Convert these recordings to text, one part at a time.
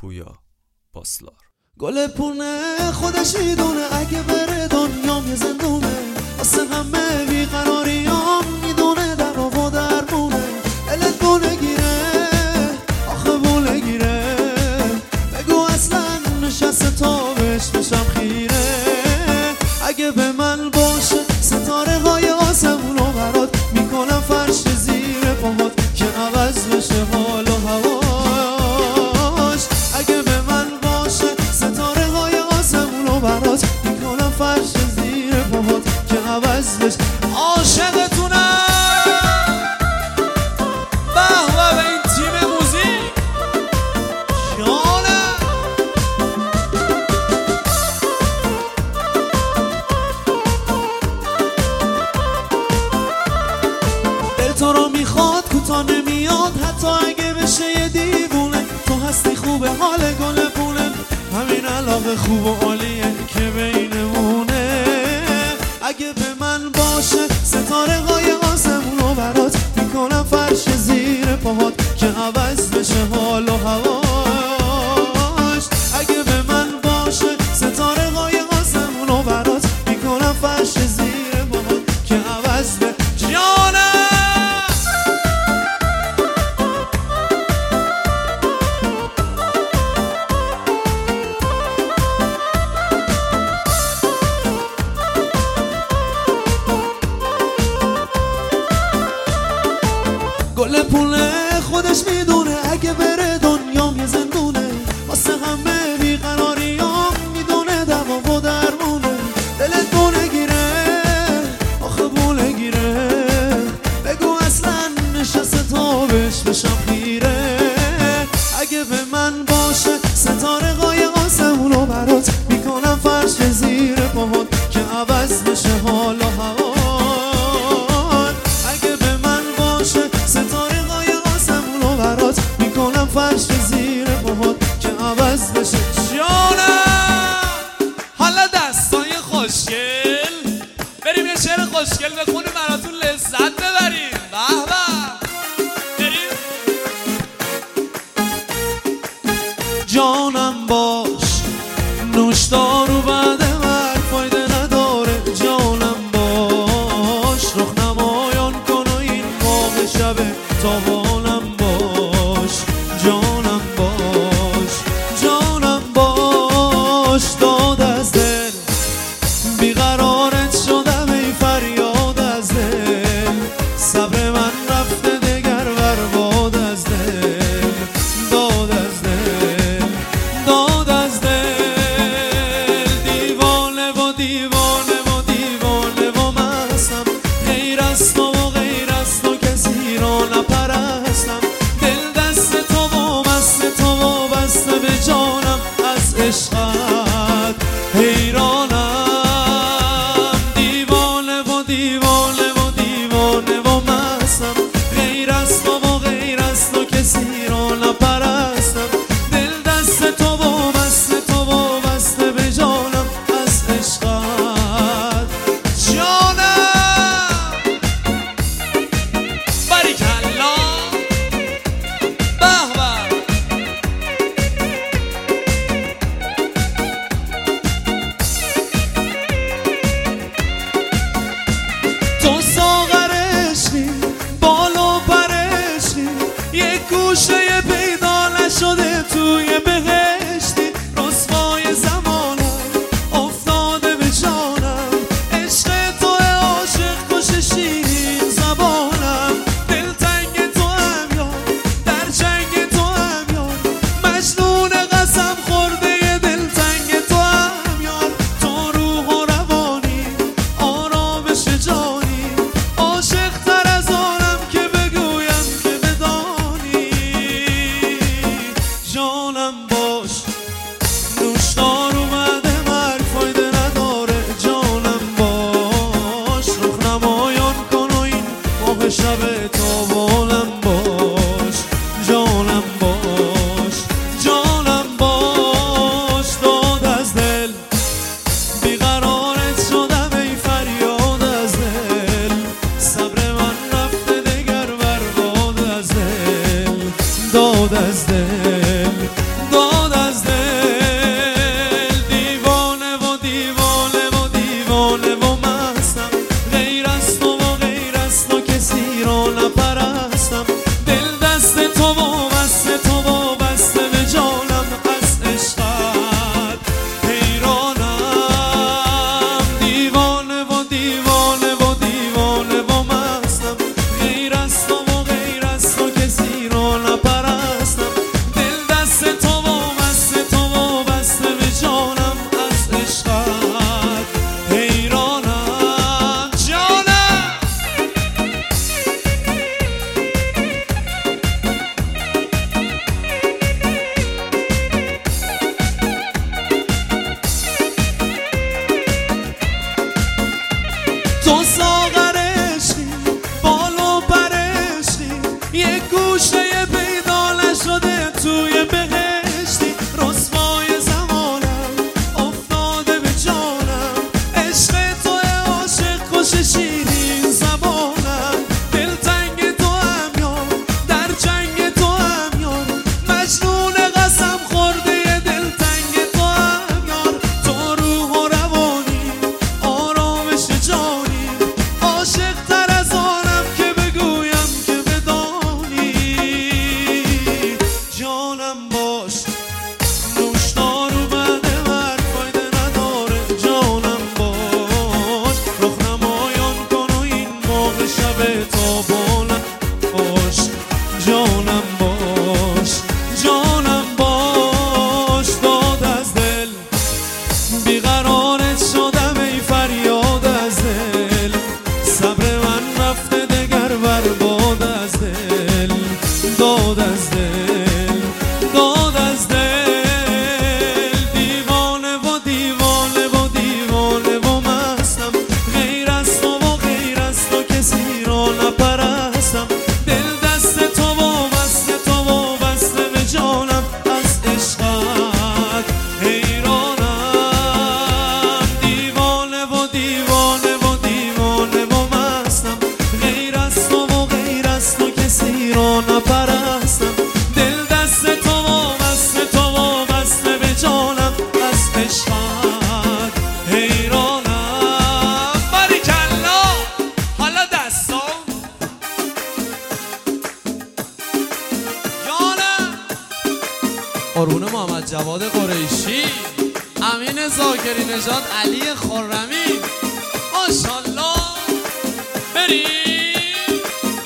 پویا پاسدار. گل پونه خودش میدونه اگه بره دنیام یه زندونه، واسه همه بیقراریام میدونه در و درمونه. دلت بونه گیره آخه بونه گیره، بگو اصلا نشسته تا بهش بشم خیره. اگه به من باشه ستاره های آسمون رو برات میکنم فرش زیر پاهات که عوض بشه حال و هواش. اگه به من باشه ستاره های آسمون رو برات میکنم فرش زیر پاهات که عوض بشه. عاشقتونم. به این تیم موزیک جانم. دل تو رو میخواد کوتا نمیاد حتی اگه بشه یه دیوونه. تو هستی خوبه حال گل پونه، همین علاقه خوب و عالیه که بینمونه. اگه به من باشه ستاره های آسمون رو برات میکنم فرش زیر پاهات که عوض بشه حال و هواش. اگه به من باشه ستاره های آسمون رو برات میکنم فرش زیر پاهات که عوض بشه جانم. گل پونه خودش میدونه اگه بره دنیام یه زندونه، واسه همه بیقراریام میدونه دوا و درمونه. دلت بونه گیره آخه بونه گیره، بگو اصلا نشسته تا بهش بشم خیره. اگه به من باشه ستاره های آسمون رو برات میکنم فرش زیر پاهات که عوض بشه حال و هوا. میکنم فرش زیر پاهات که عوض بشه جانم. حالا دستای خوشگل بریم یه شعر خوشگل بخونیم براتون لذت ببریم. به به بریم. جانم باش نوشدارو بعد مرگ فایده نداره. جانم باش رخ نمایان کن و این موقع شب تابانم باش. جانم باش جانم باش داد از دل بیقرارت شدم ای فریاد از دل. صبر من رفته دگر برباد از دل. داد از دل داد از دل. دیوانه و دیوانه و دیوانه و مستم، غیر از تو و غیر از تو کسی را نپرستم. دل دست تو و مست تو و بسته به جانم، از عشقت حیرانم. دیوانه و دیوانه و دیوانه و مستم، غیر از تو و غیر از تو کسی را نپرستم. دل دست تو و مست تو و بسته به جانم، از عشقت جانم. باریکلا. به به. تو ساغر عشقی بال و پر عشقی، یه گوشه پیدا نشده توی بهشتی. رسوای زمانم افتاده به جانم، عشق تو عاشق کش شیرین زبانم. دلتنگ تو هم یار در جنگ تو هم یار، مجنون قسم خورده دلتنگ تو هم یار. تو روح و روانی آرامش جانی، عاشق تر از آنم که بگویم که بدانی. جانم باش نوشدار اومده مرگ فایده نداره. جانم باش رخ نمایان کن و این ماه شب تابانم باش. جانم باش جانم باش داد از دل بیقرارت شدم ای فریاد از دل. صبر من رفته دگر برباد از دل. داد از دل داد محمد جواد قریشی، امین زاکری نژاد، علی خرمی. ماشاءالله. بریم.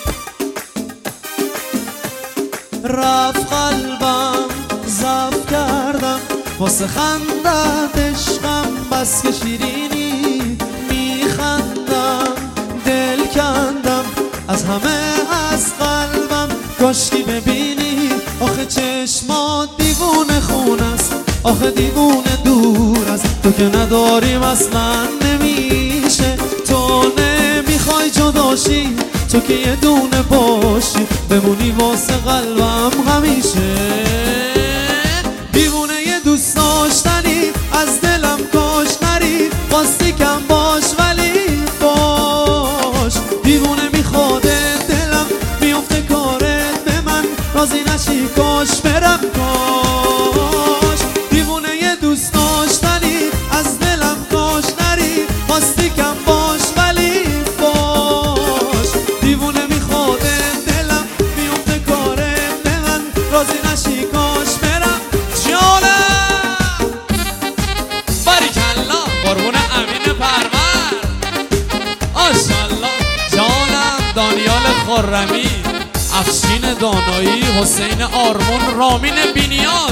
رفت قلبم ضعف کردم واسه خندت عشقم، بس که شیرینی میخندم دل کندم از همه از قلبم. کاشکی ببینی آخه چشمات دیوونه خون است، آخه دیوونه دور است. تو که نداریم اصلا نمیشه، تو نمیخوای جداشی، تو که یه دونه باشی بمونی واسه قلبم همیشه. دیوونه یه دوست داشتنی از دلم کاش نری، خواستی کم باش ولی باش. دیوونه میخواده دلم میفته کارت به من، راضی نشی کاش برم کاش. دیوونه یه دوست داشتنی از دلم کاش نری، خواستی کم باش ولی باش. دیوونه میخواده دلم میفته کارت به من، راضی نشی کاش برم جانم. باریکالله. قربون امین پرور. ماشاءالله. جانم. دانیال خرمی، افشین دانایی، حسین آرمون، رامین بینیاز.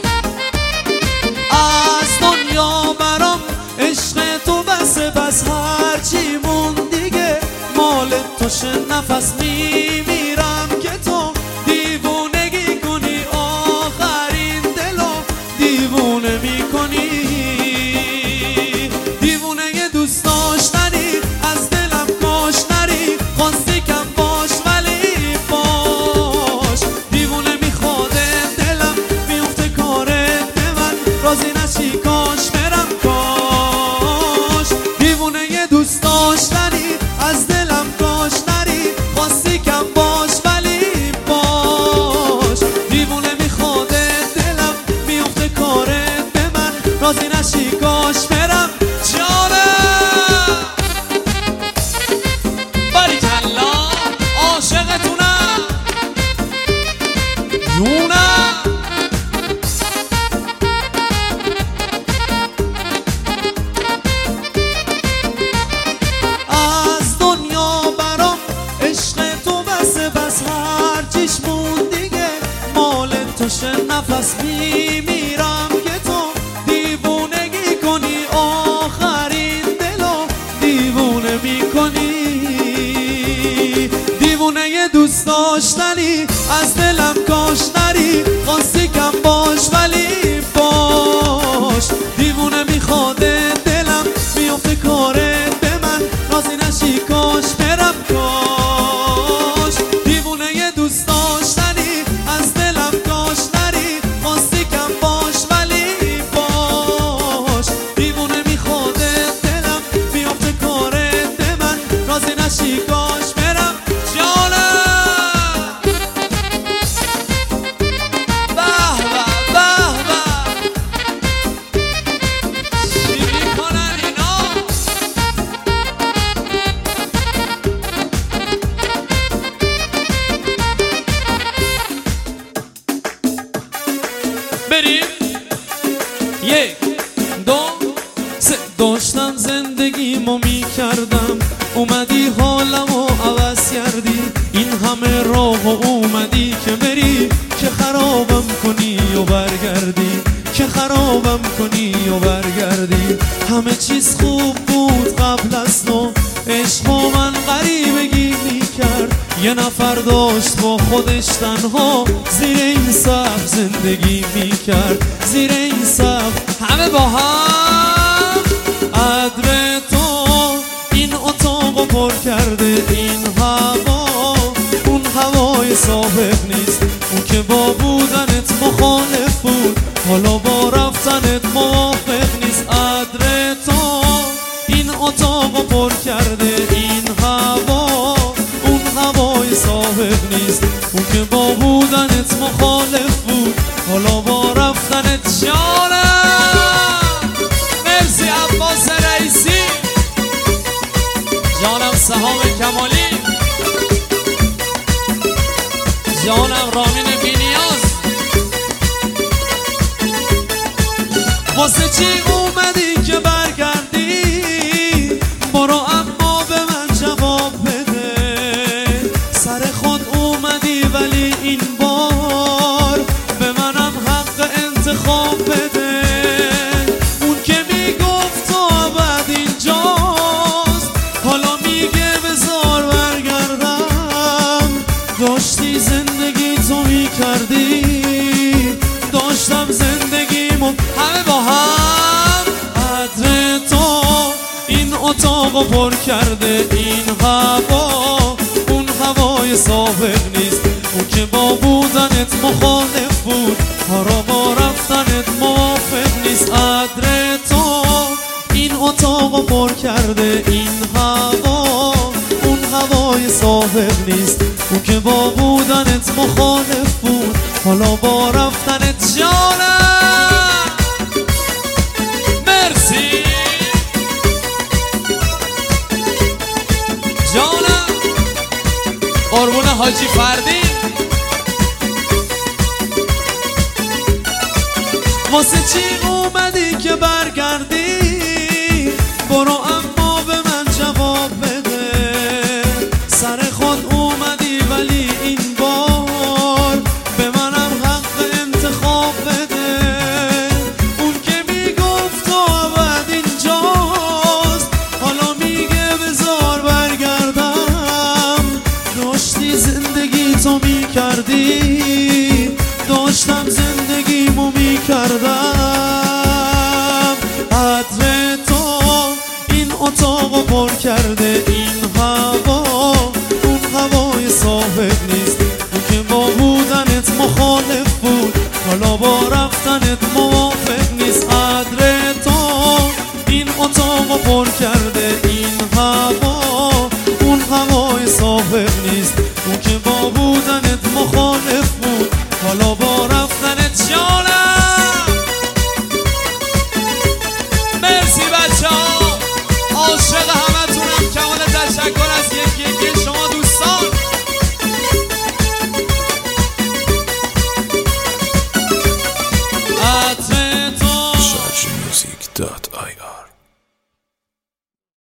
از دنیا برام عشق تو بسه، بس هرچی مون دیگه مال توشه. نفس میمیرم که تو دیوونگی کنی، آخرین دلو دیوونه میکنی. دیوونه یه دوست داشتنی از دلم کاش نری، خواستی کم باش ولی باش. دیوونه میخواده دلم میفته کارت به من، راضی نشی کاش برم کاش. دیوونه یه دوست داشتنی از دلم کاش نری، خواستی کم باش ولی باش. دیوونه میخواده دلم میفته کارت به من، راضی نشی کاش برم جانم. باریکالله. عاشقتونم. جونم. از دنیا برام عشق تو بسه، بس هرچیش مون دیگه مال توشه. نفس میمیرم که تو دیوونگی کنی، آخرین دلو دیوونه میکنی. دیوونه یه دوست داشتنی از دلم کاش نری، خواستی کم باش ولی باش. دیوونه میخواده دلم میفته کارت به من، راضی نشی کاش برم کاش. دیوونه یه دوست داشتنی از دلم کاش نری، خواستی کم باش ولی باش. دیوونه میخواده دلم میفته کارت به من، راضی نشی کاش برم جانم. به به به به. شیرین کنن اینا. بریم. یک دو سه. داشتم زندگیمو میکردم، اومدی حالمو عوض کردی. این همه راه و اومدی که بری، که خرابم کنی و برگردی، که خرابم کنی و برگردی. همه چیز خوب بود قبل از تو، عشق و من غریبگی میکرد. یه نفر داشت با خودش تنها زیر این سقف زندگی میکرد، زیر این سقف همه با هم. عطر تو این اتاقو پر کرده، این هوا اون هوای صاحب نیست. اون که با بودنت مخالف بود، حالا با رفتنت موافق نیست. عطر تو این اتاقو پر کرده، این هوا اون هوای صاحب نیست. اون که با بودنت مخالف بود، حالا با رفتنت جانم. مرسی عباس رئیسی. جانم سهام کمالی. جانم رامین بینیاز. واسه چی اومدی که برگردی؟ برو اما به من جواب بده. سر خود اومدی ولی این بار به منم حق انتخاب بده. اون که میگفت تو ابد اینجاست، حالا میگه بذار برگردم. داشتی زندگی تو میکردی، داشتم زندگیمو همه با هم. عطر تو این اتاقو پر کرده، این هوا اون هوای سابق نیست. اون که با بودنت مخالف بود، حالا با رفتنت موافق نیست. عطر تو این اتاقو پر کرده، این هوا اون هوای سابق نیست. اون که با بودنت مخالف بود، حالا با رفتنت جانم. مرسی جانم. قربون حاجی فردی. واسه چی اومدی که برگردی؟ برو اما به من جواب بده. سر خود اومدی ولی این بار به منم حق انتخاب بده. اون که میگفت تو ابد اینجاست، حالا میگه بذار برگردم. داشتی زندگی تو میکردی، داشتم زندگیمو میکردم. عطر تو این اتاقو پر کرده، این هوا اون هوای سابق نیست. اون که با بودنت مخالف بود، حالا با رفتنت موافق نیست. عطر تو این اتاقو پر کرده، این هوا اون هوای سابق نیست. اون که با بودنت مخالف بود، حالا با رفتنت جانم. مرسی بچه ها، عاشق همه تونم. کمال تشکر از یکی شما دوستان. عطر تو ShajiMusic.ir